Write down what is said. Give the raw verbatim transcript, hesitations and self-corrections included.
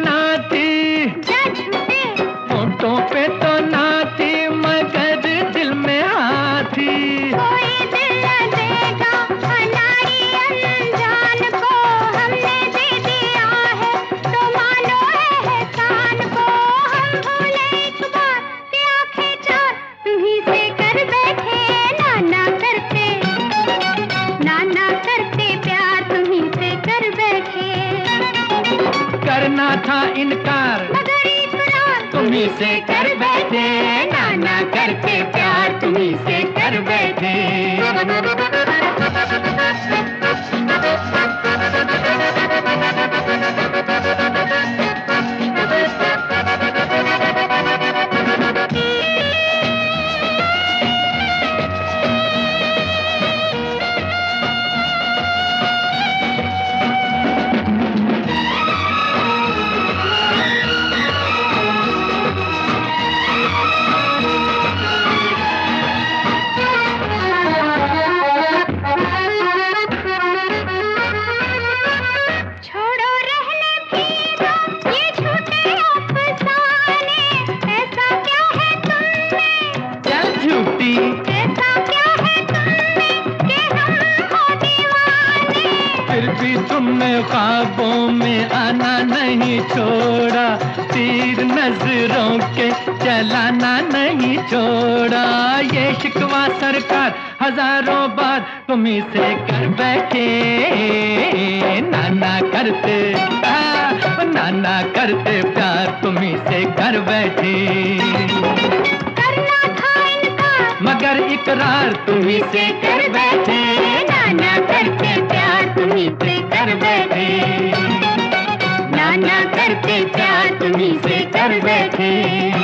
ना थी, होठों पे तो ना थी, मगर दिल में हाँ थी। कोई दिल न देगा अनाड़ी अनजान को, हमने दे दिया है तो मानो एहसान को। हम भूले एक बार कि आंखें चार तुम्हीं से कर बैठे, नाना करते नाना करते प्यार तुम्हीं से कर बैठे। करना था इनकार मगर इकरार तुम्हीं से कर बैठे, नाना करके प्यार तुम्हीं से कर बैठे। फिर भी तुमने ख्वाबों में आना नहीं छोड़ा, तीर नजरों के चलाना नहीं छोड़ा। ये शिकवा सरकार हजारों बार तुम्हीं से कर बैठे, नाना करते आ, नाना करते प्यार तुम्हीं से कर बैठे। करना था इनकार मगर इकरार तुम्हीं से कर बैठे, नाना करते प्यार तुम्हीं से कर बैठे, नाना करते प्यार तुम्हीं से कर बैठे।